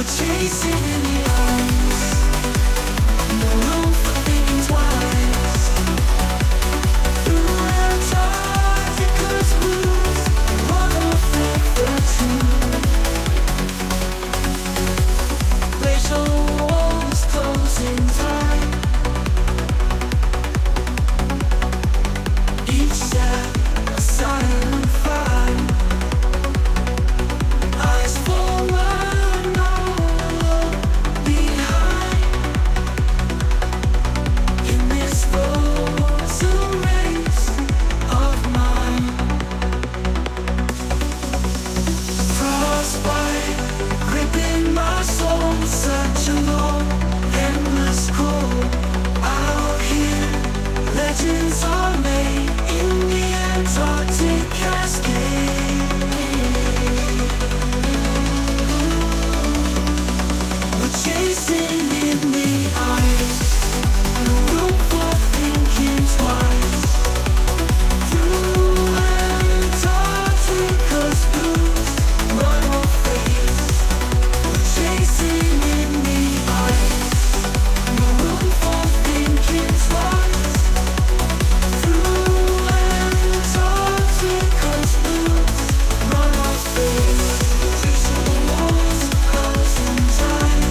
chasing in the eyes. No room for thinking twice. Through Antarctica's blues, one more flavor too. Glacial walls closing time. Each step a silent fight. Eyes forward, no look behind. In this frozen race of mine, frostbite gripping my soul. Such a long, endless cold. Out here, legends are made in the Antarctic cascade. We're chasing in the ice. No room for thinking twice. Through Antarctica's blues, one more face. We're chasing in the ice. No room for thinking twice. Through Antarctica's blues, one more face. Glacial walls closing time.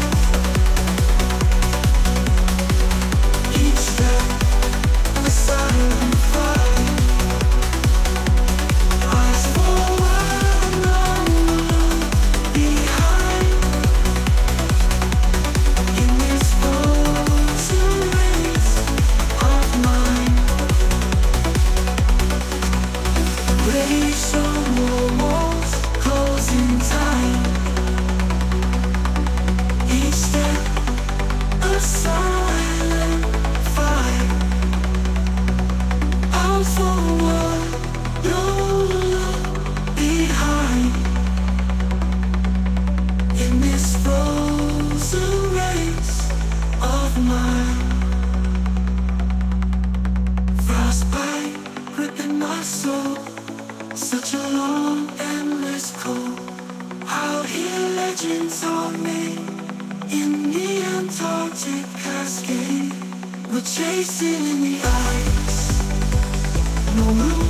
Each step a silent fight. Eyes forward, no look behind. In this frozen race of mine, glacial walls closing time. Each step a silent fight. Out forward, no look behind. In this frozen race of mine, frostbite gripping my soul. Such a long, endless cold. Out here, legends are made in the Antarctic cascade. We're chasing in the ice. No room